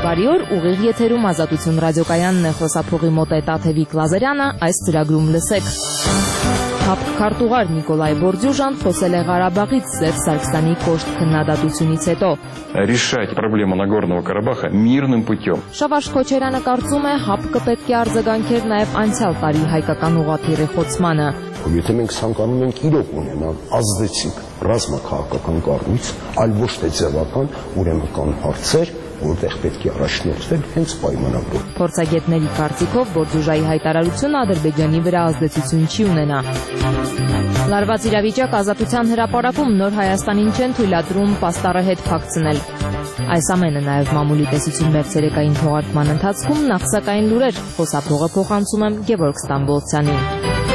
Բարի օր, ուղիղ եթերում Ազատություն ռադիոկայանն է, խոսափողի մոտ է Տաթևիկ Լազարյանը, այս ծրագրում լսեք։ ՀԱՊԿ քարտուղար Նիկոլայ Բորդյուժան խոսել է Ղարաբաղից Սերժ Սարգսյանի կոշտ քննադատությունից հետո։ Решать проблему Нагорного Карабаха мирным путем. Շավարժ Քոչարյանը կարծում է ՀԱՊԿ պետք է արձագանքեր նաև անցյալ տարի հայկական ուղղաթիռի խոցմանը։ Եթե մենք ցանկանում ենք իրոք ունենալ ազդեցիկ ռազմաքաղաքական կառույց, այլ ոչ թե ձևական, ուրեմն կան հարցեր, որտեղ պետք է առաջնորդվել հենց պայմանագրով։ Փորձագետների կարծիքով Բորդյուժայի հայտարարությունը Ադրբեջանի վրա ազդեցություն չի ունենա։ Լարված իրավիճակ Ազատության հրապարակում Նոր Հայաստանին չեն թույլատրում պաստառը հետ փակցնել։ Այս ամենը նաև մամուլի տեսություն մերձերեկային թողարկման ընթացքում նախ սակայն լուրեր, խոսափողը փոխանցում եմ Գևորգ Ստամբոլցյանին։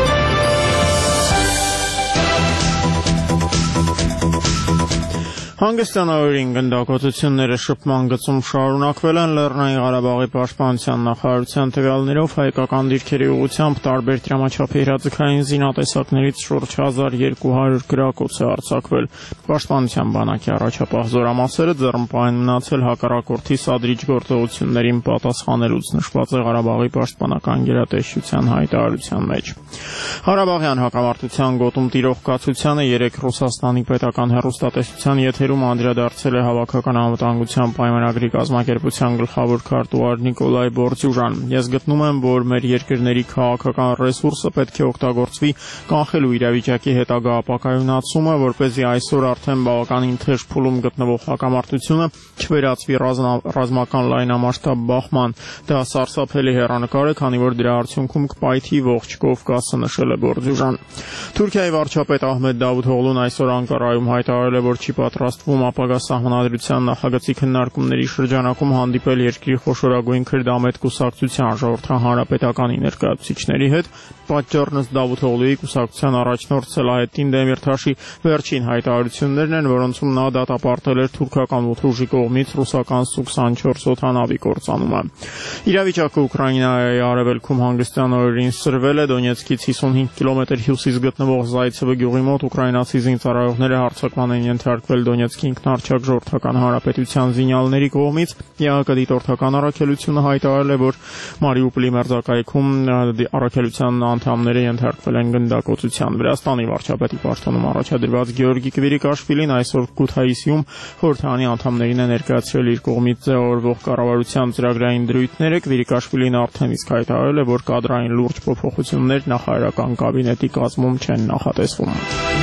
Հանգստանալին գնդակոծությունները շփման գծում շարունակվել են Լեռնային Ղարաբաղի պաշտպանության նախարարության տվյալներով հայկական դիրքերի ուղղությամբ տարբեր դրամաչափի հրաձգային զինատեսակներից շուրջ 1200 գրակոց է արձակվել։ Պաշտպանության բանակի առաջապահ զորամասերը ձեռնպահ են մնացել հակառակորդի սադրիչ գործողություններին պատասխանելուց, նշված է Ղարաբաղի պաշտպանական գերատեսչության հայտարարության մեջ։ Ղարաբաղյան հակամարտության գոտում տիրող կացությանը 3 Ռուսաստանի պետական հեռուստատեսության եթերում անդրադարձել է Հավաքական անվտանգության պայմանագրի կազմակերպության գլխավոր քարտուղար Նիկոլայ Բորդյուժան։ Ես գտնում եմ, որ մեր երկրների քաղաքական ռեսուրսը պետք է օգտագործվի կանխելու իրավիճակի հետագա ապակայունացումը, որպեսզի այսօր արդեն բավականին թեժ փուլում գտնվող հակամարտությունը չվերածվի ռազմական լայնամասշտաբ բախման։ Դա սարսափելի հեռանկար է, քանի որ դրա արդյունքում կպայթի ողջ Կովկասը, նշել է Բորդյուժան։ Թուրքիայի վարչապետ Ահմեդ Դավութօղլուն այսօր Անկարայում հայտարարել է, որ չի պատրաստվում ապագա սահմանադրության նախագծի քննարկումների շրջանակում հանդիպել երկրի խոշորագույն քրդամետ կուսակցության ժողովրդական հանրապետականի ներկայացուցիչների հետ։ Պատճառն ըստ Դավութօղլուի կուսակցության առաջնորդ Սելահեդդին Դեմիրթաշի վերջին հայտարարություններն են, որոնցում նա դատապարտել էր թուրքական ուժի կողմից ռուսական Սու-24 օդանավի կործանումը։ Իրավիճակը Ուկրաինայի արևելքում հանգստյան օրերին սրվել է։ Դոնեցկից 55 կիլոմետր հյուսիս գտնվող Զայցևը գյուղի մոտ ուկրաինացի զինծառայողները հարձակման են ենթարկվել Դոնեցկի ինքնարչակ ժողովրդական հանրապետության զինյալների կողմից։ ԵԱՀԿ դիտորդական առաքելությունը հայտարարել է, որ Մարիուպոլի մերձակայքում առաքելության անդամները ենթարկվել են գնդակոծության։ Վրաստանի վարչապետի պաշտոնում առաջադրված Գեորգի Կվիրիկաշվիլին այսօր Քութայիսիում խորհրդարանի անդամներին է ներկայացրել իր կողմից ձևավորվող կառավարության ծրագրային դրույթները։ Կվիրիկաշվիլին արդեն իսկ հայտարարել է, որ կադրային լուրջ փոփոխություններ նախարարական կաբինետի կազմում չեն նախատեսվում։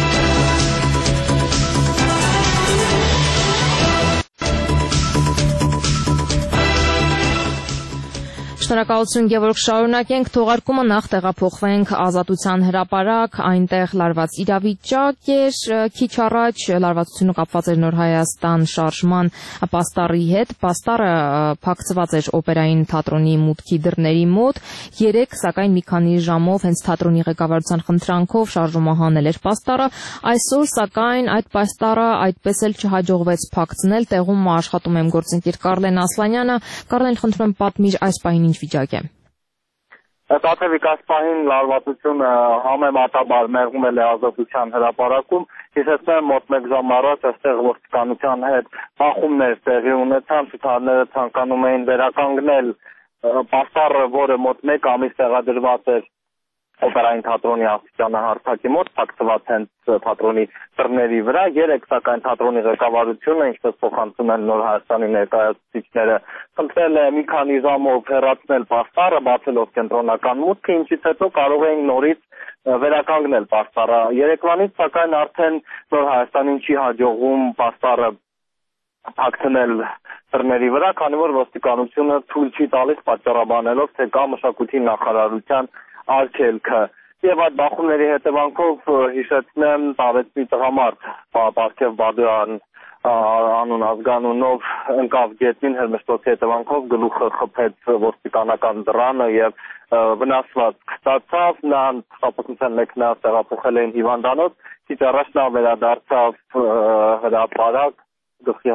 Շնորհակալություն Գևորգ, շարունակենք թողարկումը, նախ տեղափոխվենք Ազատության հրապարակ, այնտեղ լարված իրավիճակ էր, քիչ առաջ լարվածությունը կապված էր Նոր Հայաստան շարժման պաստառի հետ, պաստառը փակցված էր օպերային թատրոնի մուտքի դռների մոտ, 3 սակայն մի քանի ժամով հենց թատրոնի ղեկավարության խնդրանքով շարժումը հանել էր պաստառը, այսօր սակայն այդ պաստառը այդպես էլ չհաջողվեց փակցնել, տեղում աշխատում եմ գործընկեր Կարլեն Ասլանյանը, Կարլեն, խնդրում եմ պատմիր այս պահին ինչ վիճակ է։ Տաթևիկ, այս պահին լարվածությունը համեմատաբար մեղմել է Ազատության հրապարակում, հիշեցնեմ մոտ 1 ժամ առաջ այստեղ ոստիկանության հետ բախումներ տեղի ունեցան, ցուցարարները ցանկանում էին վերականգնել պաստառը, որը մոտ 1 ամիս տեղադրված էր օպերային թատրոնի աստիճանը հարթակի մոտ, փակցված հենց թատրոնի դռների վրա, 3 սակայն թատրոնի ղեկավարությունը, ինչպես փոխանցում են Նոր Հայաստանի ներկայացուցիչները, խնդրել է մի քանի ժամով հեռացնել պաստառը, բացելով կենտրոնական մուտքը, ինչից հետո կարող էին նորից վերականգնել պաստառը։ Երեկվանից սակայն արդեն Նոր Հայաստանին չի հաջողվում պաստառը փակցնել դռների վրա, քանի որ ոստիկանությունը թույլ չի տալիս, պատճառաբանելով, թե կա մշակույթի նախարարության արգելքը։ Եվ այդ բախումների հետևանքով հիշեցնեմ տարեցի տղամարդ Պարքև Բադոյան անուն ազգանունով ընկավ գետնին, հրմշտոցի հետևանքով գլուխը խփեց ոստիկանական դռանը եւ վնասված ստացավ, նա հպատության մեքենա տեղափոխել էին հիվանդանոց, քիչ առաջ նա վերադարձավ հրապարակ, գլխի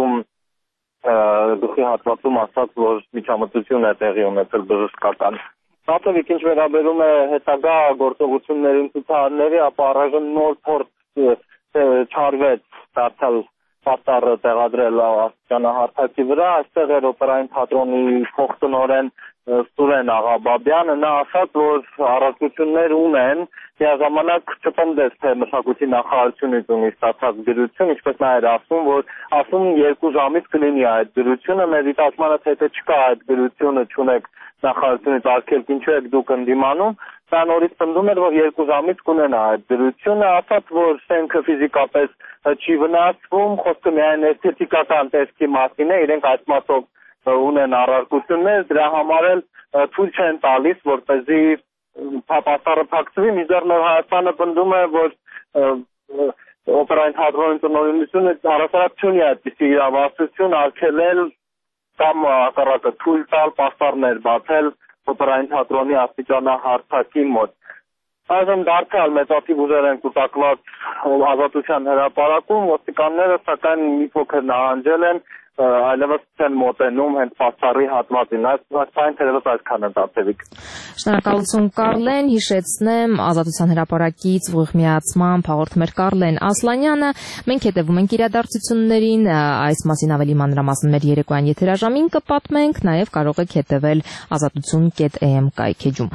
հատվածում ասաց, որ միջամտություն է տեղի ունեցել բժշկական։ Տաթևիկ, ինչ վերաբերում է հետագա գործողություններին ցուցարարների, ապա առայժմ նոր փորձ չարվեց դարձյալ պատառը տեղադրել աստիճանահարթակի վրա, այստեղ էր օպերային թատրոնի փոխտնօրեն Սուրեն Աղաբաբյանը, նա ասաց, որ առարկություններ ունեն, միաժամանակ չպնդեց, թե մշակույթի նախարարությունից ունի ստացած դրություն, ինչպես նա էր ասում, որ 2 ժամից կլինի այդ դրությունը, մեր դիտարկմանը թե չկա այդ դրությունը, չունեք նախարարությունից արգելք, ինչու եք դուք ընդդիմանում, նա նորից պնդում էր, որ 2 ժամից կունենա այդ դրությունը, ասաց, որ շենքը ֆիզիկապես չի վնասվում, խոսքը միայն էսթետիկական տեսքի մասին է, իրենք այդ մասով ունեն առարկություններ, դրա համար էլ թույլ չեն տալիս, որպեսզի պատասխանը փակցվի, մինչդեռ Նոր Հայաստանը պնդում է, որ օպերային թատրոնի տնօրինությունը առասարակ չունի այդպիսի իրավասություն արգելել կամ հակառակը թույլ տալ պաստառներ բացել օպերային թատրոնի աստիճանահարթակի մոտ։ Այժմ դարձյալ մեծաթիվ ուժեր են կուտակված Ազատության հրապարակում, ոստիկանները սակայն մի փոքր նահանջել են, այլևս չեն մոտենում հենց պաստառի հատվածին, այսպես թերևս այսքանը Տաթևիկ։ Շնորհակալություն Կարլեն, հիշեցնեմ Ազատության հրապարակից ուղիղ միացմամբ հաղորդում էր Կարլեն Ասլանյանը, մենք հետևում ենք իրադարձություններին, այս մասին ավելի մանրամասն մեր երեկոյան եթերաժամին կպատմենք, նաև կարող եք հետևել azatutsun.am կայքեջում։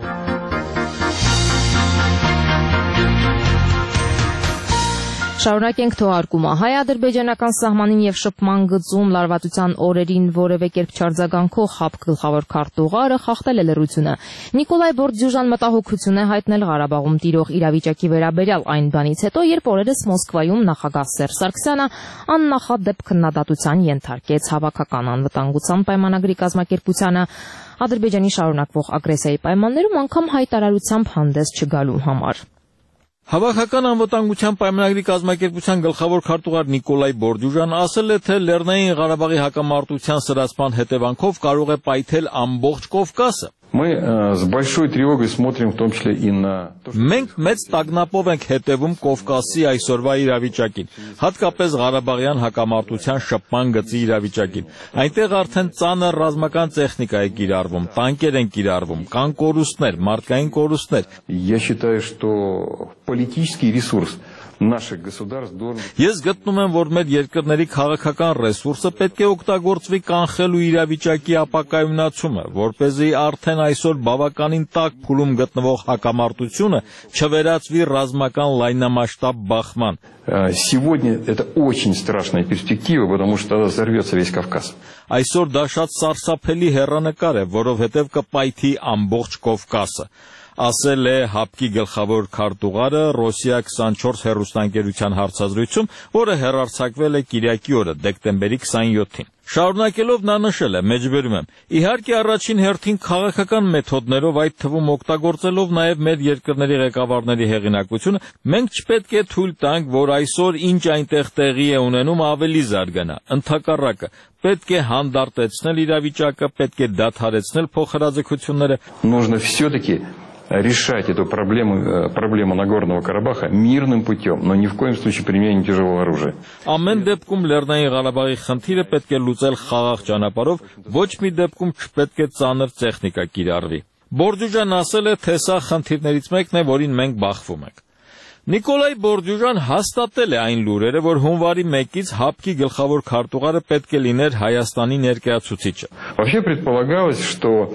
Շարունակենք թողարկումը։ Հայ-ադրբեջանական սահմանին եւ շփման գծում լարվածության օրերին որևէ կերպ չարձագանքող ՀԱՊԿ գլխավոր քարտուղարը խախտել է լռությունը։ Նիկոլայ Բորդյուժան մտահոգություն է հայտնել Ղարաբաղում տիրող իրավիճակի վերաբերյալ այն բանից հետո, երբ օրերս Մոսկվայում նախագահ Սերժ Սարգսյանը աննախադեպ քննադատության ենթարկեց Հավաքական անվտանգության պայմանագրի կազմակերպությանը Ադրբեջանի շարունակվող ագրեսիայի պայմաններում անգամ հայտարարությամբ հանդես չգալու համար։ Հավաքական անվտանգության պայմանագրի կազմակերպության գլխավոր քարտուղար Նիկոլայ Բորդյուժան ասել է, թե Լեռնային Ղարաբաղի հակամարտության սրացման հետևանքով կարող է պայթել ամբողջ Կովկասը։ Мы с большой тревогой смотрим в том числе и на то, что... Մենք մեծ տագնապով ենք հետևում Կովկասի այսօրվա իրավիճակին, հատկապես Ղարաբաղյան հակամարտության շփման գծի իրավիճակին։ Այնտեղ արդեն ծանր ռազմական տեխնիկա է կիրառվում, տանկեր են կիրառվում, կան կորուստներ, մարդկային կորուստներ։ Я считаю, что политический ресурс наших государств должен... Ես գտնում եմ, որ մեր երկրների քաղաքական ռեսուրսը պետք է օգտագործվի կանխելու իրավիճակի ապակայունացումը, որպեսզի արդեն այսօր բավականին տաք փուլում գտնվող հակամարտությունը չվերածվի ռազմական լայնամասշտաբ բախման։ Сегодня это очень страшная перспектива, потому что тогда взорвется весь Кавказ. Այսօր դա շատ սարսափելի հեռանկար է, որովհետև կպայթի ամբողջ Կովկասը։ Ասել է ՀԱՊԿ-ի գլխավոր քարտուղարը Ռոսիա 24 հեռուստաընկերության հարցազրույցում, որը հեռարձակվել է կիրակի օրը, դեկտեմբերի 27-ին։ Շարունակելով նա նշել է, մեջբերում եմ, իհարկե առաջին հերթին քաղաքական մեթոդներով, այդ թվում օգտագործելով նաև մեր երկրների ղեկավարների հեղինակությունը, մենք չպետք է թույլ տանք, որ այսօր ինչ այնտեղ տեղի է ունենում ավելի զարգանա։ Ընդհակառակը, պետք է հանդարտեցնել իրավիճակը, պետք է դադարեցնել փոխհրաձգությունները։ Нужно все-таки решать эту проблему Нагорного Карабаха мирным путем, но ни в коем случае применением тяжелого оружия. Ամեն դեպքում Լեռնային Ղարաբաղի խնդիրը պետք է լուծել խաղաղ ճանապարհով, ոչ մի դեպքում չպետք է ծանր տեխնիկա կիրառվի։ Բորդյուժան ասել է, թե սա խնդիրներից մեկն է, որին մենք բախվում ենք։ Նիկոլայ Բորդյուժան հաստատել է այն լուրերը, որ հունվարի 1-ից ՀԱՊԿ-ի գլխավոր քարտուղարը պետք է լիներ Հայաստանի ներկայացուցիչը։ Вообще предполагалось, что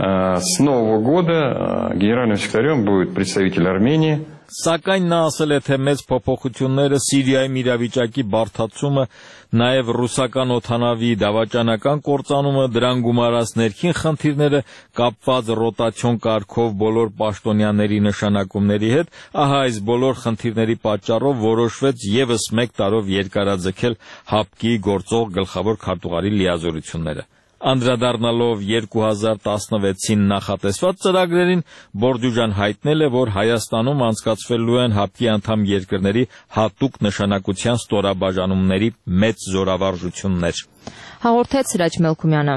с Нового года генеральным секретарем будет представитель Армении. Սակայն նա ասել է, թե մեծ փոփոխությունները Սիրիայում իրավիճակի բարդացումը, նաև ռուսական օդանավի դավաճանական կործանումը, դրան գումարած ներքին խնդիրները կապված ռոտացիոն կարգով բոլոր պաշտոնյաների նշանակումների հետ, ահա այս բոլոր խնդիրների պատճառով որոշվեց ևս 1 տարով երկարաձգել ՀԱՊԿ-ի գործող գլխավոր քարտուղարի լիազորությունները։ Անդրադառնալով 2016-ին նախատեսված ծրագրերին, Բորդյուժան հայտնել է, որ Հայաստանում անցկացվելու են ՀԱՊԿ-ի անդամ երկրների հատուկ նշանակության ստորաբաժանումների մեծ զորավարժություններ։ Հաղորդեց Սիրաչ Մելքումյանը։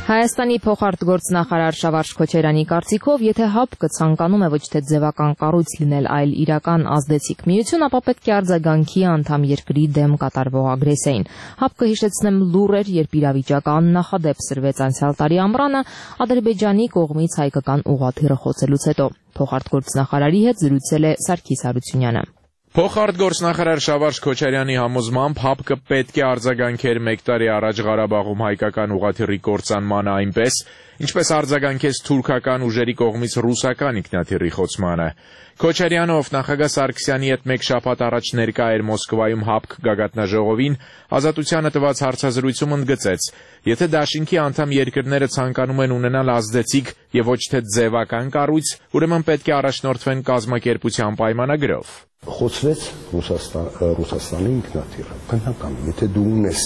Հայաստանի փոխարտգործնախարար Շավարժ Քոչարյանի կարծիքով, եթե ՀԱՊԿ ցանկանում է ոչ թե ձևական կառույց լինել, այլ իրական ազդեցիկ միություն, ապա պետք է արձագանքի անդամ երկրի դեմ կատարվող ագրեսիային։ ՀԱՊԿ-ը, հիշեցնեմ, լուռ էր, երբ իրավիճակը աննախադեպ սրվեց անցյալ տարի ամռանը Ադրբեջանի կողմից հայկական ուղղաթիռը խոցելուց հետո։ Փոխարտգործնախարարի հետ զրուցել է Սարգիս Հարությունյանը։ Փոխարտգործնախարար Շավարժ Քոչարյանի համոզմամբ ՀԱՊԿ-ը պետք է արձագանքեր մեկ տարի առաջ Ղարաբաղում հայկական ուղղաթիռի կործանմանը այնպես, ինչպես արձագանքեց թուրքական ուժերի կողմից ռուսական ինքնաթիռի խոցմանը։ Քոչարյանը, ով նախագահ Սարգսյանի հետ մեկ շաբաթ առաջ ներկա էր Մոսկվայում ՀԱՊԿ գագաթնաժողովին, Ազատությանը տված հարցազրույցում ընդգծեց. եթե դաշինքի անդամ երկրները ցանկանում են ունենալ ազդեցիկ եւ ոչ թե ձևական կառույց, ուրեմն պետք է առաջնորդվեն կազմակերպության պայմանագրով։ Խոցվեց Ռուսաստանի ինքնաթիռը։ Բնական է, եթե դու ունես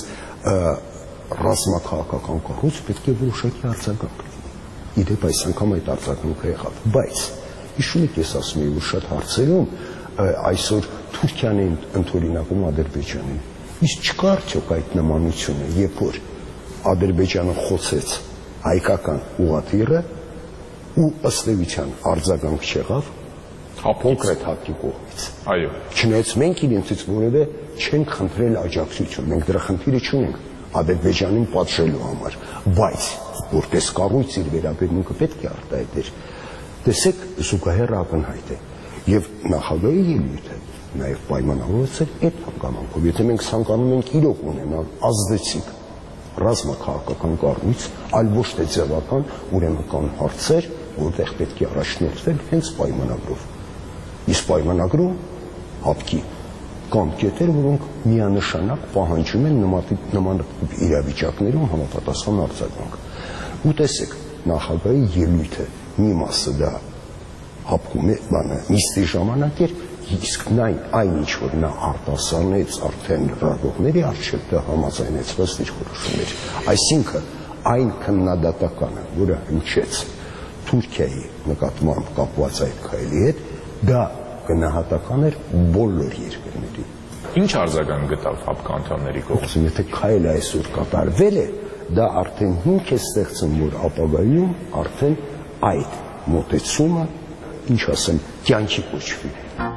ռազմաքաղաքական կառույց, պետք է որոշակի արձագանք լինի։ Իդեպ այս անգամ այդ արձագանքը եղավ, բայց հիշում եք, ես ասում եմ, որ շատ հարցերում այսօր Թուրքիան է ընդօրինակում Ադրբեջանին։ Իսկ չկա արդյոք այդ նմանությունը, երբ որ Ադրբեջանը խոցեց հայկական ուղղաթիռը ու ըստ էության արձագանք չեղավ կոնկրետ ՀԱՊԿ-ի կողմից։ Այո։ Չնայած մենք իրենցից որևէ չենք խնդրել աջակցություն, մենք դրա խնդիրը չունենք Ադրբեջանին պատժելու համար, բայց որպես կառույց իր վերաբերմունքը պետք է արտահայտեր։ Տեսեք, զուգահեռ ակնհայտ է եւ նախագահի ելույթը նաեւ պայմանավորված է այդ հանգամանքով։ Եթե մենք ցանկանում ենք իրոք ունենալ ազդեցիկ ռազմաքաղաքական կառույց, այլ ոչ թե ձևական, ուրեմն կան հարցեր, որտեղ պետք է առաջնորդվել հենց պայմանագրով։ Իսկ պայմանագրում ՀԱՊԿ-ի կան կետեր, որոնք միանշանակ պահանջում են նման իրավիճակներում համապատասխան արձագանք։ Ու տեսեք, նախագահի ելույթը մի մասը դա ՀԱՊԿ-ում նիստի ժամանակ էր, իսկ այն ինչ որ նա արտասանեց արդեն լրագրողների առջև, դա համաձայնեցված իր որոշումներ։ Այսինքն այն քննադատականը, որը հնչեց Թուրքիայի նկատմամբ կապված այդ քայլի հետ, դա գնահատական էր բոլոր երկրների։ Ինչ արձագանք գտավ ՀԱՊԿ անդամների կողմից։ Եթե քայլը այսօր կատարվել է, դա արդեն հիմք է ստեղծում, որ ապագայում արդեն այդ մոտեցումը, ինչ ասեմ, կյանքի կոչվի։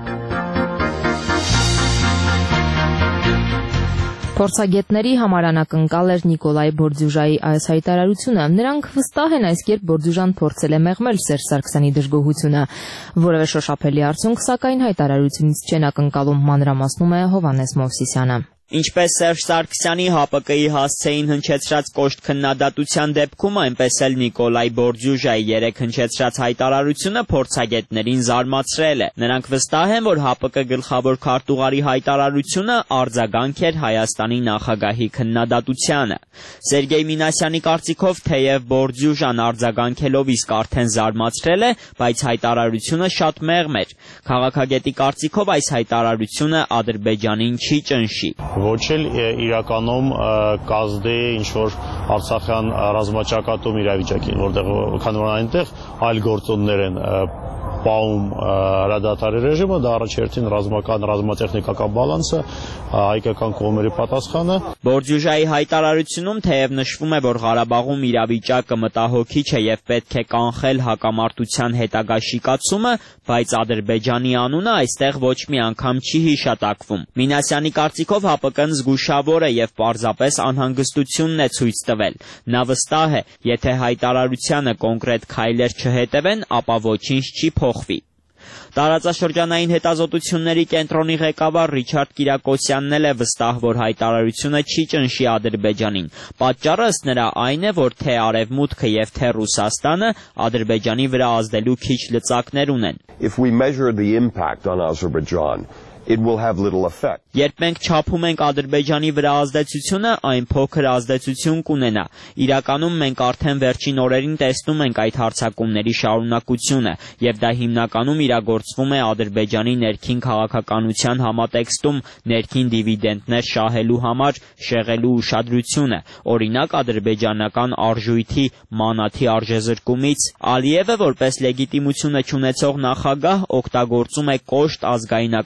Փորձագետների համար անակնկալ էր Նիկոլայ Բորդյուժայի այս հայտարարությունը։ Նրանք վստահ են այս կերպ Բորդյուժան փորձել է մեղմել Սերժ Սարգսյանի դժգոհությունը։ Որևէ շոշափելի արդյունք, սակայն հայտարարությունից չեն ակնկալում, մանրամասնում է Հովհաննես Մովսիսյանը։ Ինչպես Սերժ Սարգսյանի ՀԱՊԿ-ի հասցեին հնչեցրած կոշտ քննադատության դեպքում, այնպես էլ Նիկոլայ Բորդյուժայի երեկ հնչեցրած հայտարարությունը փորձագետներին զարմացրել է։ Նրանք վստահ են, որ ՀԱՊԿ գլխավոր քարտուղարի հայտարարությունը արձագանք էր Հայաստանի նախագահի քննադատությանը։ Սերգեյ Մինասյանի կարծիքով, թեև Բորդյուժան արձագանքելով իսկ արդեն զարմացրել է, բայց հայտարարությունը շատ մեղմ էր։ Քաղաքագետի կարծիքով այս հայտարարությունը Ադրբեջանին չի ճնշի։ Ոչ էլ իրականում կազդի ինչ-որ արցախյան ռազմաճակատում իրավիճակին, որտեղ քանի որ այնտեղ այլ գործոններ են պահում հրադադարի ռեժիմը, դա առաջերտին ռազմատեխնիկական բալանսը, հայկական կողմերի պատասխանը։ Բորդյուժայի հայտարարությունում թեև նշվում է, որ Ղարաբաղում իրավիճակը մտահոգիչ է եւ պետք է կանխել հակամարտության հետագա շիկացումը, բայց Ադրբեջանի անունը այստեղ ոչ մի անգամ չի հիշատակվում։ Մինասյանի կարծիքով ՀԱՊԿ-ն զգուշավոր է եւ պարզապես անհանգստությունն է ցույց տվել։ Նա վստահ է, եթե հայտարարությանը կոնկրետ քայլեր չհետևեն, ապա ոչինչ չի փոխվի։ Տարածաշրջանային հետազոտությունների կենտրոնի ղեկավար Ռիչարդ Կիրակոսյանն էլ է վստահ, որ հայտարարությունը չի ճնշի Ադրբեջանին։ Պատճառը ըստ նրա այն է, որ թե Արևմուտքը եւ թե Ռուսաստանը Ադրբեջանի վրա ազդելու քիչ լծակներ ունեն։ If we measure the impact on Azerbaijan, it will have little effect. Երբ մենք չափում ենք Ադրբեջանի վրա ազդեցությունը, այն փոքր ազդեցություն կունենա։ Իրականում մենք արդեն վերջին օրերին տեսնում ենք այդ հարձակումների շարունակությունը, եւ դա հիմնականում իրագործվում է Ադրբեջանի ներքին քաղաքականության համատեքստում ներքին դիվիդենդներ շահելու համար շեղելու ուշադրությունը։ Օրինակ ադրբեջանական արժույթի մանաթի արժեզրկումից Ալիևը որպես լեգիտիմությունը չունեցող նախագահ օգտագործում է կոշտ ազգայնական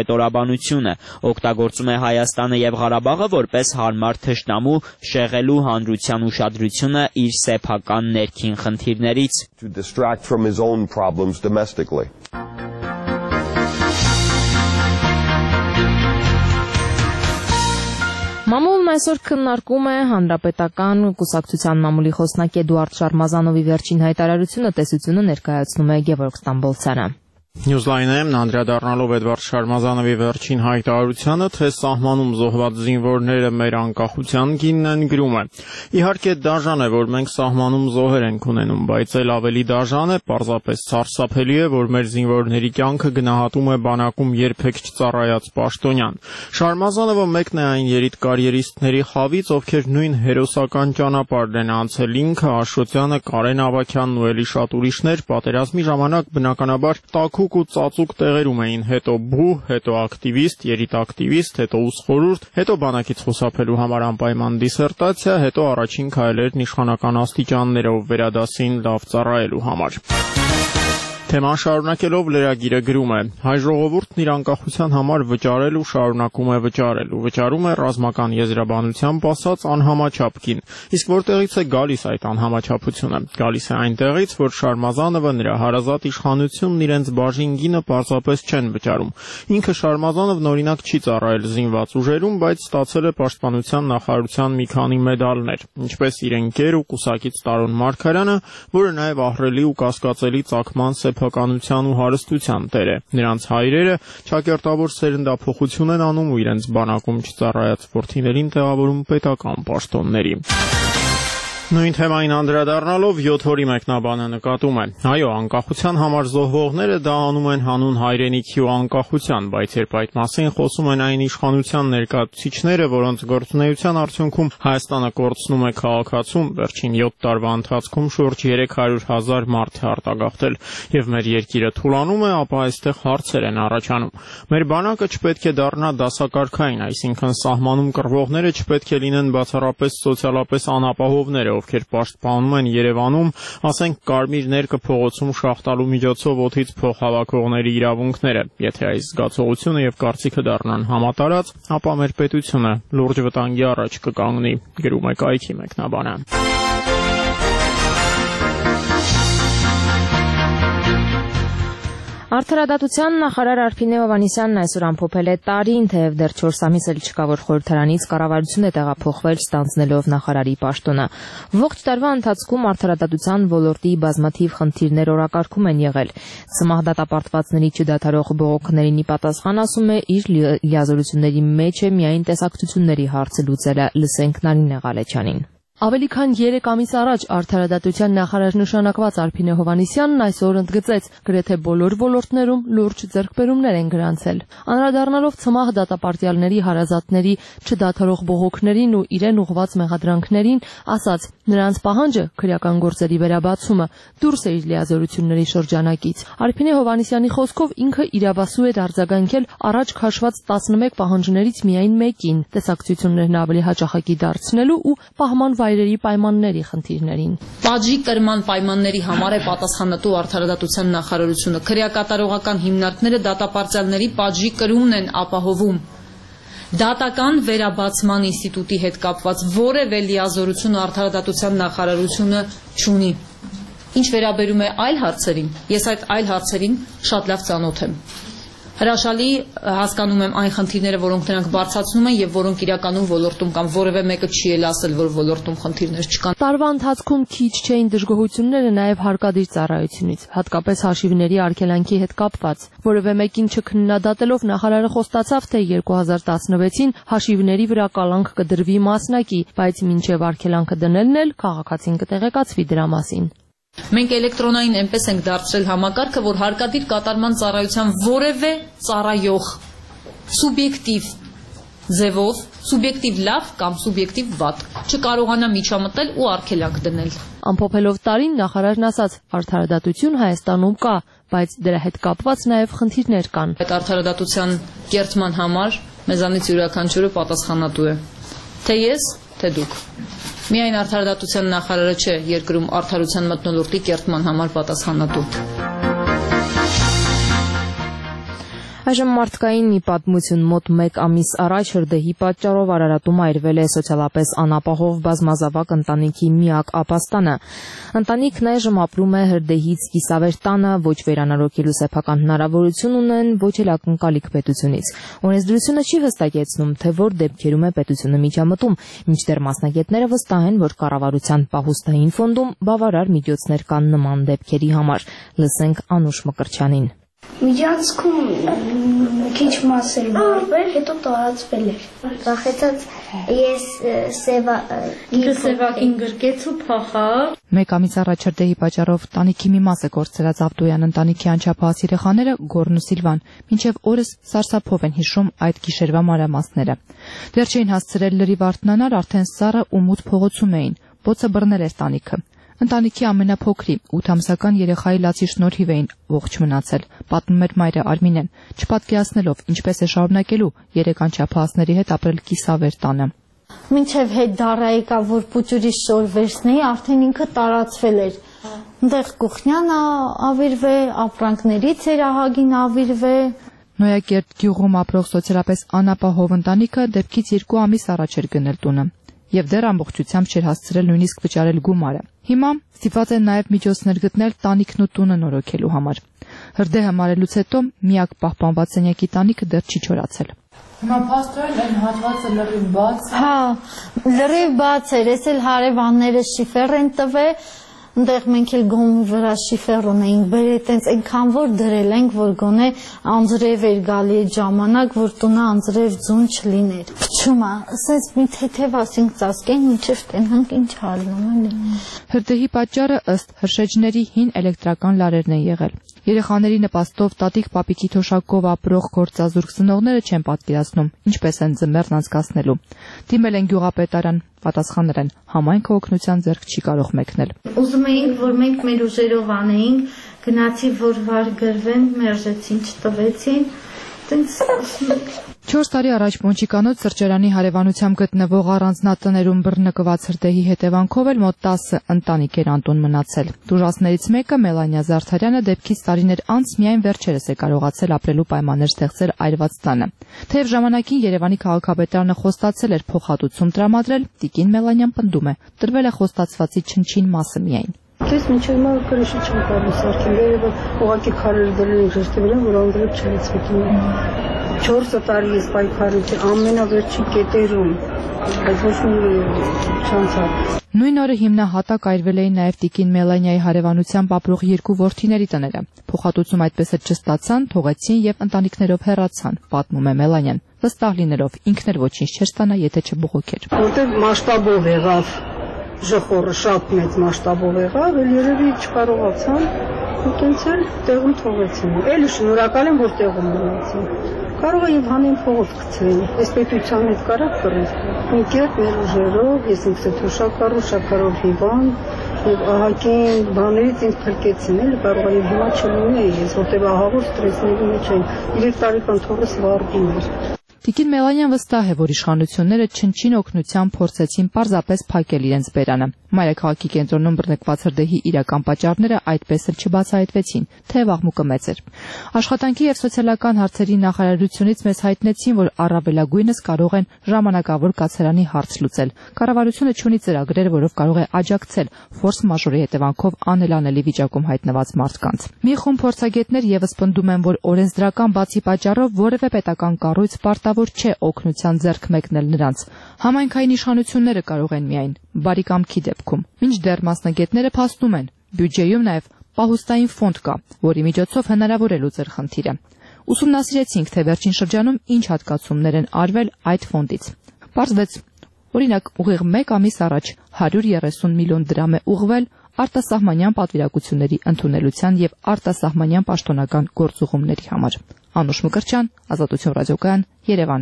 հետօրաբանությունը, օգտագործում է Հայաստանը եւ Ղարաբաղը որպես հարմար թշնամու, շեղելու հանրության ուշադրությունը իր սեփական ներքին խնդիրներից. To distract from his own problems domestically. Մամուլն այսօր քննարկում է հանրապետական կուսակցության մամուլի խոսնակ Էդուարդ Շարմազանովի վերջին հայտարարությունը, տեսությունը ներկայացնում է Գևորգ Ստամբոլցյանը։ Նյուզլայնն անդրադառնալով Էդվարդ Շարմազանովի վերջին հայտարարությանը, թե սահմանում զոհված զինվորները մեր անկախության գինն են, գրում է. Իհարկե դաժան է, որ մենք սահմանում զոհեր ենք ունենում, բայց էլ ավելի դաժան է, պարզապես սարսափելի է, որ մեր զինվորների կյանքը գնահատում է բանակում երբեք չծառայած պաշտոնյան։ Շարմազանովը մեկն է այն երիտ կարիերիստների խավից, ովքեր նույն հերոսական ճանապարհն են անցել, ինքը, Աշոտյանը, Կարեն Ավագյանն ու էլի շատ ուրիշներ պատերազմի ժամանակ բնականաբար տաքուկ ու ծածուկ տեղերում էին, հետո բու, հետո ակտիվիստ, երիտակտիվիստ, հետո ուսխորհուրդ, հետո բանակից խուսափելու համար անպայման դիսերտացիա, հետո առաջին քայլերն իշխանական աստիճաններով վերադասին լավ ծառայելու համար։ Թեման շարունակելով լրագիրը գրում է. հայ ժողովուրդն իր անկախության համար վճարել ու շարունակում է վճարել, ու վճարում է ռազմական եզրաբանությամբ ասած անհամաչափ գին։ Իսկ որտեղից է գալիս այդ անհամաչափությունը։ Գալիս է այնտեղից, որ Շարմազանովը, նրա հարազատ իշխանությունն իրենց բաժին գինը պարզապես չեն վճարում։ Ինքը Շարմազանովն օրինակ չի ծառայել զինված ուժերում, բայց ստացել է պաշտպանության նախարարության մի քանի մեդալներ, ինչպես իր ընկեր ու կուսակից Տարոն Մարգարյանը, որը նաև ահռելի ու կասկածելի ծագման սեփականության ու հարստության տեր է։ Նրանց հայրերը ճակերտավոր սերնդափոխություն են անում ու իրենց բանակում չծառայած որդիներին տեղավորում պետական պաշտոնների։ Նույն թեմային անդրադառնալով 7 օրի մեկնաբանը նկատում է. այո, անկախության համար զոհվողները դա անում են հանուն հայրենիքի ու անկախության, բայց երբ այդ մասին խոսում են այն իշխանության ներկայացուցիչները, որոնց գործունեության արդյունքում Հայաստանը կորցնում է քաղաքացում, վերջին 7 տարվա ընթացքում շուրջ 300,000 մարդ է արտագաղթել, եւ մեր երկիրը թուլանում է, ապա այստեղ հարցեր են առաջանում։ Մեր բանակը չպետք է դառնա դասակարգային, այսինքն սահմանում կռվողները չպետք է լինեն բացառապես սոցիալապես անապահովներ, ովքեր պաշտպանում են Երևանում, ասենք կարմիր ներկը փողոցում շախտալու միջոցով օդից փող հավաքողների իրավունքները։ Եթե այս զգացողությունը եւ կարծիքը դառնան համատարած, ապա մեր պետությունը լուրջ վտանգի առաջ կկանգնի, գրում է կայքի մեկնաբանը։ Արդարադատության նախարար Արփինե Հովհաննիսյանն այսօր ամփոփել է տարին, թեև դեռ 4 ամիս էլ չկա, որ խորհրդարանից կառավարություն է տեղափոխվել, ստանձնելով նախարարի պաշտոնը։ Ողջ տարվա ընթացքում արդարադատության ոլորտի բազմաթիվ խնդիրներ օրակարգում են եղել։ Ցմահ դատապարտվածների չդադարող բողոքներին ի պատասխան ասում է, իր լիազորությունների մեջ է միայն տեսակցությունների հարցը լուծելը, լսենք Նարինե Ղալեչյանին։ Ավելի քան 3 ամիս առաջ արդարադատության նախարար նշանակված Արփինե Հովհաննիսյանն այսօր ընդգծեց, գրեթե բոլոր ոլորտներում լուրջ ձեռքբերումներ են գրանցել։ Անդրադառնալով ցմահ դատապարտյալների հարազատների չդադարող բողոքներին ու իրեն ուղղված մեղադրանքներին, ասաց. նրանց պահանջը քրեական գործերի վերաբացումը դուրս է իր լիազորությունների շրջանակից։ Արփինե Հովհաննիսյանի խոսքով ինքը իրավասու էր արձագանքել առաջ քաշված 11 պահանջներից միայն մեկին, տեսակցություններն ավելի հաճախակի դարձնելու ու պահման վայրերի պայմանների խնդիրներին։ Պատժի կրման պայմանների համար է պատասխանատու արդարադատության նախարարությունը։ Քրեակատարողական հիմնարկները դատապարտյալների պատժի կրումն են ապահովում։ Դատական վերաբացման ինստիտուտի հետ կապված որևէ լիազորություն արդարադատության նախարարությունը չունի։ Ինչ վերաբերում է այլ հարցերին, ես այդ այլ հարցերին շատ լավ ծանոթ եմ։ Հրաշալի հասկանում եմ այն խնդիրները, որոնք նրանք բարձրացնում են եւ որոնք իրականում ոլորտում կան, որևէ մեկը չի էլ ասել, որ ոլորտում խնդիրներ չկան։ Տարվա ընթացքում քիչ չէին դժգոհությունները նաեւ հարկադիր ծառայությունից, հատկապես հաշիվների արգելանքի հետ կապված։ Որևէ մեկին չքննադատելով նախարարը խոստացավ, թե 2016-ին հաշիվների վրա կալանք կդրվի մասնակի, բայց մինչեւ արգելանքը դնելն էլ քաղաքացին կտեղեկացվի դրա մասին։ Մենք էլեկտրոնային այնպես ենք դարձրել համակարգը, որ հարկադիր կատարման ծառայության որևէ ծառայող սուբյեկտիվ ձևով, սուբյեկտիվ լավ կամ սուբյեկտիվ վատ չկարողանա միջամտել ու արգելանք դնել։ Ամփոփելով տարին նախարարն ասաց. արդարադատություն Հայաստանում կա, բայց դրա հետ կապված նաև խնդիրներ կան։ Այդ արդարադատության կերտման համար մեզանից յուրաքանչյուրը պատասխանատու է։ Թե ես, թե դուք։ Միայն արդարադատության նախարարը չէ երկրում արդարության մթնոլորտի կերտման համար պատասխանատու։ Այժմ մարդկային մի պատմություն մոտ 1 ամիս առաջ հրդեհի պատճառով Արարատում այրվել է սոցիալապես անապահով բազմազավակ ընտանիքի միակ ապաստանը։ Ընտանիքն այժմ ապրում է հրդեհից կիսավեր տանը, ոչ վերանորոգելու սեփական հնարավորություն ունեն, ոչ էլ ակնկալիք պետությունից։ Օրենսդրությունը չի հստակեցնում, թե որ դեպքերում է պետությունը միջամտում, մինչդեռ մասնագետները վստահ են, որ կառավարության պահուստային ֆոնդում բավարար միջոցներ կան նման դեպքերի համար։ Լսենք Անուշ Մկրտչյանին։ Միջանցքում քիչ մասեր վարվել, հետո տարածվել էր։ Վախեցած ես սևակին գրկեց ու փախա։ 1 ամիս առաջ հրդեհի պատճառով տանիքի մի մասը կորցրած Ավդոյան ընտանիքի անչափահաս երեխաները Գոռն ու Սիլվան մինչև օրս սարսափով են հիշում այդ գիշերվա մանրամասները։ Դեռ չէին հասցրել լրիվ արթնանալ, արդեն սառը ու մութ փողոցում էին։ Բոցը բռնել էր տանիքը։ Ընտանիքի ամենափոքրի 8-ամսական երեխայի լացի շնորհիվ էին ողջ մնացել, պատմում էր մայրը Արմինեն, չպատկերացնելով ինչպես է շարունակելու 3 անչափահասների հետ ապրել կիսավեր տանը։ Մինչև հետ դարայի կա, որ պուճուրի շոր վերցնեի, արդեն ինքը տարածվել էր։ Այնտեղ Կուխնյանը ավիրվե, ապրանքներից էր ահագին ավիրվե։ Նոյակերտ գյուղում ապրող սոցիալապես անապահով ընտանիքը դեպքից 2 ամիս առաջ էր գնել տունը։ Եվ դեռ ամբողջությամբ չէր հասցրել նույնիսկ վճարել գումարը։ Հիմա ստիպված են նաև միջոցներ գտնել տանիքն ու տունը նորոգելու համար։ Հրդեհը մարելուց հետո միակ պահպանված սենյակի տանիքը դեռ չի չորացել։ Հիմա փաստորեն այն հատվածը լրիվ բաց է։ Հա, լրիվ բաց էր, ես էլ հարևանները շիֆեր են տվել, այնտեղ մենք էլ գոմի վրա շիֆեր ունեինք բերել, տենց այնքան որ դրել ենք, որ գոնե անձրև էր գալի այդ ժամանակ, որ տունը անձրև ձուն չլիներ։ Փչումա, ասես մի թեթև ասենք ծածկենք, մինչև տենանք ինչ հալնում էլի։ Հրդեհի պատճառը ըստ հրշեջների հին էլեկտրական լարերն են եղել։ Երեխաների նպաստով տատիկ պապիկի թոշակով ապրող գործազուրկ ծնողները չեն պատկերացնում, ինչպես են ձմեռն անցկացնելու։ Դիմել են գյուղապետարան, պատասխանել են, համայնքը օգնության ձեռք չի կարող մեկնել։ Ուզում էինք, որ մենք մեր ուժերով անեինք, գնացի, որ վար գրվեն, մերժեցին, չտվեցին, տենց 4 տարի առաջ Պոնչիկանոց սրճարանի հարևանությամբ գտնվող առանձնատներում բռնկված հրդեհի հետևանքով էլ մոտ 10 ընտանիք էր անտուն մնացել։ Տուժածներից մեկը Մելանիա Զարդարյանը դեպքից տարիներ անց միայն վերջերս է կարողացել ապրելու պայմաններ ստեղծել այրված տանը։ Թեև ժամանակին Երևանի քաղաքապետարանը խոստացել էր փոխհատուցում տրամադրել, տիկին Մելանիան պնդում է, տրվել է խոստացվածի չնչին մասը միայն։ Ես մինչև հիմա կրեշի չեմ կարող սարքել, երևի ուղղակի քարեր դրել են ժեստի վրա, որ անդրեփ չլցվի։ 4 տարի ես պայքարեցի ամենավերջի կետերում, բայց ոչ մի չանցավ։ Նույն օրը հիմնահատակ այրվել էին նաև տիկին Մելանիայի հարևանությամբ ապրող 2 որդիների տները։ Փոխհատուցում այդպես էլ չստացան, թողեցին եւ ընտանիքներով հեռացան, պատմում է Մելանիան, վստահ լինելով ինքն էլ ոչինչ չէր ստանա, եթե չբողոքեր։ Որտեղ մասշտաբով եղավ ժխորը շատ մեծ մասշտաբով եղավ, էլ երևի չկարողացան, այդտենց էլ տեղում թողեցին։ Էլի շնորհակալ եմ, որ տեղում մնացին։ Կարող է եւ հանին փողոց գցեն։ Այս պետության հետ կարա կռել։ Ինքետ մեր ուժերով, ես ինքս էլ թոշակառու, շաքարով հիվան, եւ ահագին բաներից ինձ փրկեցին, էլ կարող է հիմա չլինի, ես որտեղ ահավոր ստրեսների մեջ եմ։ 3 տարեկան թողս վարվում էր։ Տիկին Մելանիան վստահ է, որ իշխանությունները չնչին օգնությամբ փորձեցին պարզապես փակել իրենց բերանը։ Մայրաքաղաքի կենտրոնում բռնկված հրդեհի իրական պատճառները այդպես էլ չբացահայտվեցին, թեև աղմուկը մեծ էր։ Աշխատանքի եւ սոցիալական հարցերի նախարարությունից մեզ հայտնեցին, որ առավելագույնս կարող են ժամանակավոր կացարանի հարց լուծել։ Կառավարությունը չունի ծրագրեր, որով կարող է աջակցել ֆորս մաժորի հետևանքով անելանելի վիճակում հայտնված մարդկանց։ Մի խումբ փորձագետներ եւս պնդում են, որ օրենսդրական բացի պատճառով որևէ պետական կառույց պարտավոր չէ օգնության ձեռք մեկնել նրանց։ Համայնքային իշխանությունները կարող են միայն բարի կամքի դեպքում։ Մինչդեռ մասնագետները փաստում են, բյուջեում նաև պահուստային ֆոնդ կա, որի միջոցով հնարավոր է լուծել խնդիրը։ Ուսումնասիրեցինք, թե վերջին շրջանում ինչ հատկացումներ են արվել այդ ֆոնդից։ Պարզվեց, օրինակ, ուղիղ 1 ամիս առաջ 130 միլիոն դրամ է ուղղվել արտասահմանյան պատվիրակությունների ընդունելության եւ արտասահմանյան պաշտոնական գործուղումների համար։ Անուշ Մկրտչյան, Ազատություն ռադիոկայան, Երևան։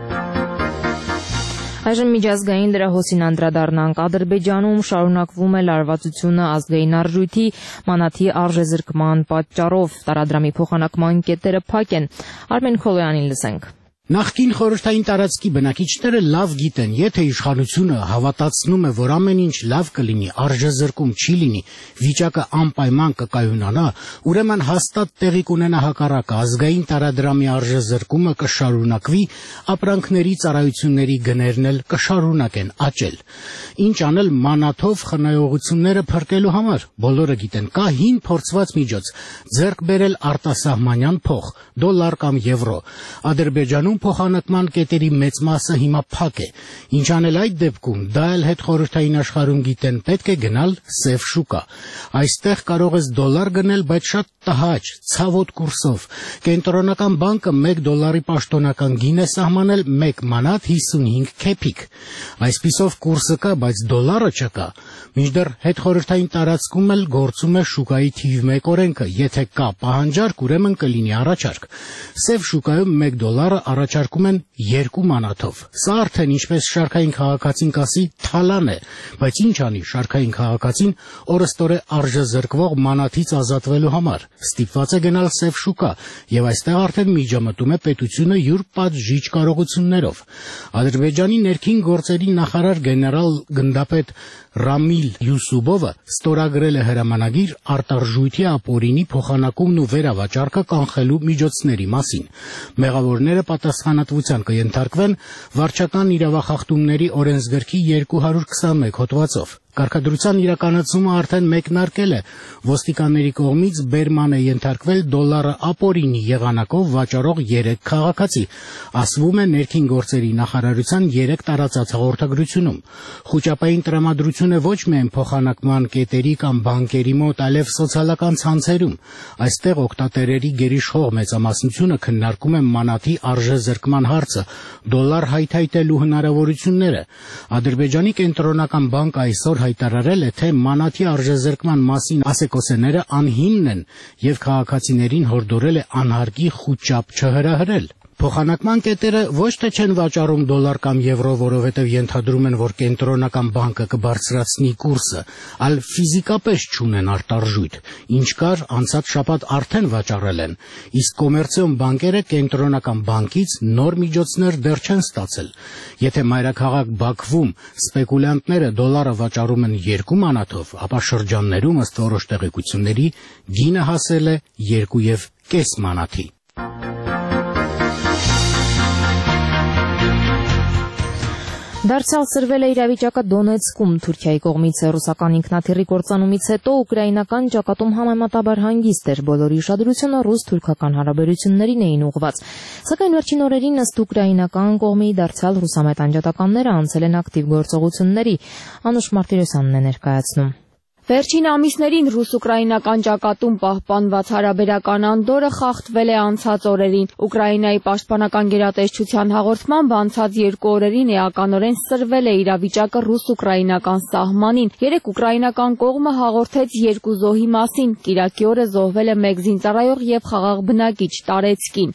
Այժմ միջազգային լրահոսին անդրադառնանք։ Ադրբեջանում շարունակվում է լարվածությունը ազգային արժույթի մանաթի արժեզրկման պատճառով։ Տարադրամի փոխանակման կետերը փակ են։ Արմեն Քոլոյանին լսենք։ Նախկին խորհրդային տարածքի բնակիչները լավ գիտեն, եթե իշխանությունը հավատացնում է, որ ամեն ինչ լավ կլինի, արժեզրկում չի լինի, վիճակը անպայման կկայունանա, ուրեմն հաստատ տեղի կունենա հակառակը, ազգային տարադրամի արժեզրկումը կշարունակվի, ապրանքների ծառայությունների գներն էլ կշարունակեն աճել։ Ինչ անել մանաթով խնայողությունները փրկելու համար։ Բոլորը գիտեն, կա հին փորձված միջոց՝ ձեռք բերել արտասահմանյան փող, դոլար կամ եվրո։ Ադրբեջանում փոխանակման կետերի մեծ մասը հիմա փակ է։ Ինչ անել այդ դեպքում, դա էլ հետխորհրդային աշխարհում գիտեն, պետք է գնալ սև շուկա։ Այստեղ կարող ես դոլար գնել, բայց շատ տհաճ, ցավոտ կուրսով։ Կենտրոնական բանկը $1 պաշտոնական գին է սահմանել 1 մանաթ 55 քեփիկ։ Այսպիսով կուրսը կա, բայց դոլարը չկա։ Մինչդեռ հետխորհրդային տարածքում էլ գործում է շուկայի թիվ 1 օրենքը, եթե կա պահանջարկ, ուրեմն կլինի առաջարկ։ Սև շուկայում $1 առաջարկում են 2 մանաթով։ Սա արդեն ինչպես շարքային քաղաքացին կասի թալան է, բայց ինչ անի շարքային քաղաքացին օրըստօրե արժեզրկվող մանաթից ազատվելու համար։ Ստիպված է գնալ սև շուկա, եւ այստեղ արդեն միջամտում է պետությունը յուր պատժիչ կարողություններով։ Ադրբեջանի ներքին գործերի նախարար գեներալ գնդապետ Ռամիլ Յուսուբովը ստորագրել է հրամանագիր արտարժույթի ապօրինի փոխանակումն ու վերավաճառքը կանխելու միջոցների մասին։ Մեղավորները պատասխանատվության կենթարկվեն վարչական իրավախախտումների օրենսգրքի 221 հոդվածով։ Կարգադրության իրականացումը արդեն մեկնարկել է։ Ոստիկանների կողմից բերման է ենթարկվել դոլարը ապօրինի եղանակով վաճառող 3 քաղաքացի, ասվում է ներքին գործերի նախարարության 3 տարածած հաղորդագրությունում։ Խուճապային տրամադրությունը ոչ միայն փոխանակման կետերի կամ բանկերի մոտ, այլև սոցիալական ցանցերում։ Այստեղ օգտատերերի գերիշխող մեծամասնությունը քննարկում է մանաթի արժեզրկման հարցը, դոլար հայթայթելու հնարավորությունները։ Ադրբեջանի կենտրոնական բանկը այսօր հայտարարել է, թե մանաթի արժեզրկման մասին ասեկոսեները անհիմն են եւ քաղաքացիներին հորդորել է անհարկի խուճապ չհրահրել։ Փոխանակման կետերը ոչ թե չեն վաճառում դոլար կամ եվրո, որովհետև ենթադրում են, որ կենտրոնական բանկը կբարձրացնի կուրսը, այլ ֆիզիկապես չունեն արտարժույթ, ինչ կար անցած շաբաթ արդեն վաճառել են, իսկ կոմերցիոն բանկերը կենտրոնական բանկից նոր միջոցներ դեռ չեն ստացել։ Եթե մայրաքաղաք Բաքվում սպեկուլյանտները դոլարը վաճառում են 2 մանաթով, ապա շրջաններում ըստ որոշ տեղեկությունների գինը հասել է 2,5 մանաթի։ Դարձյալ սրվել է իրավիճակը Դոնեցկում Թուրքիայի կողմից ռուսական ինքնաթիռի կործանումից հետո ուկրաինական ճակատում համեմատաբար հանգիստ էր, բոլորի ուշադրությունը ռուս-թուրքական հարաբերություններին էին ուղղված։ Սակայն վերջին օրերին ըստ ուկրաինական կողմի դարձյալ ռուսամետ անջատականները անցել են ակտիվ գործողությունների։ Անուշ Մարտիրոսյանն է ներկայացնում։ Վերջին ամիսներին ռուս-ուկրաինական ճակատում պահպանված հարաբերական անդորը խախտվել է անցած օրերին։ Ուկրաինայի պաշտպանական գերատեսչության հաղորդմամբ անցած 2 օրերին էականորեն սրվել է իրավիճակը ռուս-ուկրաինական սահմանին։ Երեկ ուկրաինական կողմը հաղորդեց 2 զոհի մասին։ Կիրակի օրը զոհվել է 1 զինծառայող եւ խաղաղ բնակիչ Տարեցկին։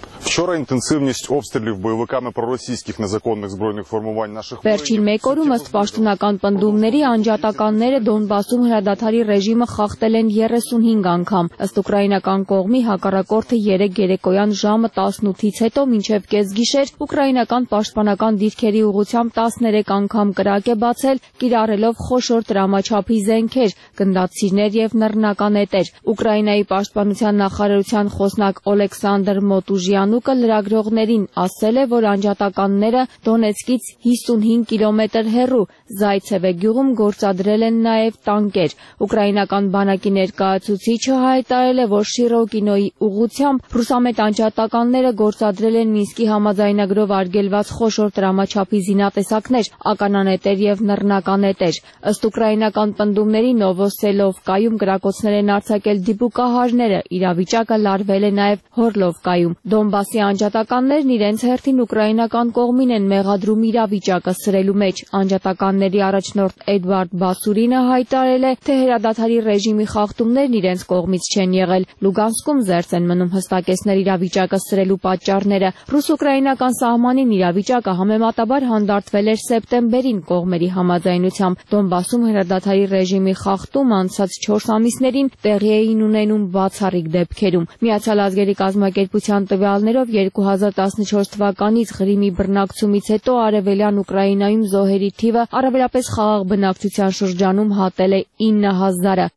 Վերջին 1 օրում ըստ պաշտոնական պնդումների անջատականները Դոնբասում հրադադարի ռեժիմը խախտել են 35 անգամ։ Ըստ ուկրաինական կողմի հակառակորդը 3 երեկոյան ժամը 18-ից հետո մինչև կեսգիշեր ուկրաինական պաշտպանական դիրքերի ուղղությամբ 13 անգամ կրակ է բացել, կիրառելով խոշոր տրամաչափի զենքեր, գնդացիրներ եւ նռնականետեր։ Ուկրաինայի պաշտպանության նախարարության խոսնակ Օլեքսանդր Մոտուժյանուկը լրագրողներին ասել է, որ անջատականները Դոնեցկից 55 կիլոմետր հեռու Զայցևե գյուղում գործադրել են նաեւ տանկեր։ Ուկրաինական բանակի ներկայացուցիչը հայտարարել է, որ Շիրոկինոյի ուղղությամբ ռուսամետ անջատականները գործադրել են Մինսկի համաձայնագրով արգելված խոշոր տրամաչափի զինատեսակներ, ականանետեր եւ նռնականետեր։ Ըստ ուկրաինական պնդումների Նովոսելովկայում կրակոցներ են արձակել դիպուկահարները, իրավիճակը լարվել է նաեւ Հորլովկայում։ Դոնբասի անջատականներն իրենց հերթին ուկրաինական կողմին են մեղադրում իրավիճակը սրելու մեջ։ Անջատականների առաջնորդ Էդվարդ Բասուրինը հայտարարել է, թե հրադադարի ռեժիմի խախտումներն իրենց կողմից չեն եղել։ Լուգանսկում զերծ են մնում հստակեցնել իրավիճակը սրելու պատճառները։ Ռուս-ուկրաինական սահմանին իրավիճակը համեմատաբար հանդարտվել էր սեպտեմբերին կողմերի համաձայնությամբ։ Դոնբասում հրադադարի ռեժիմի խախտումը անցած 4 ամիսներին տեղի էին ունենում բացառիկ դեպքերում։ Միացյալ ազգերի կազմակերպության տվյալներով 2014 թվականից Ղրիմի բռնակցումից հետո արևելյան Ուկրաինայում զոհերի թիվը առավելապես խաղաղ բնակչության շրջանում հատել է 9000-ը։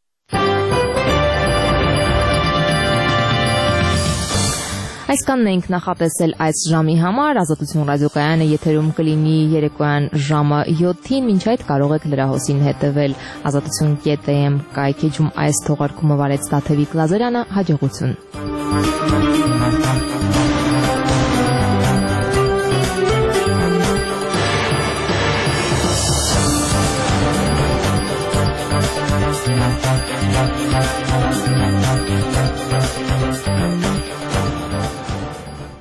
Այսքանն ենք նախատեսել այս ժամի համար։ Ազատություն ռադիոկայանը եթերում կլինի երեկոյան ժամը 7-ին, մինչ այդ կարող եք լրահոսին հետևել azatutun.am կայքեջում այս թողարկումը վարեց Տաթևիկ Լազարյանը, հաջողություն։